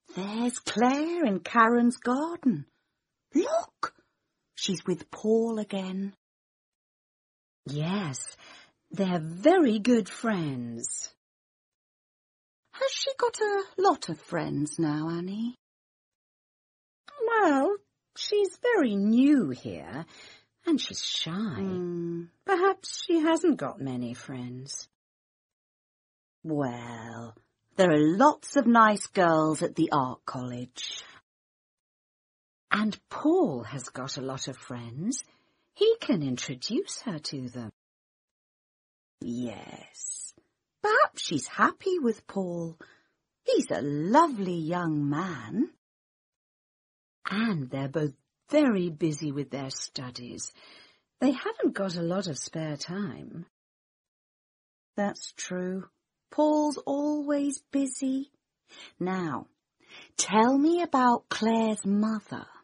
There's Claire in Karen's garden. Look, she's with Paul again. Yes, they're very good friends. Has she got a lot of friends now, Annie? Well, she's very new here, and she's shy. Perhaps she hasn't got many friends. Well, there are lots of nice girls at the art college. And Paul has got a lot of friends. He can introduce her to them. Yes, perhaps she's happy with Paul. He's a lovely young man. And they're both very busy with their studies. They haven't got a lot of spare time. That's true. Paul's always busy. Now, tell me about Claire's mother.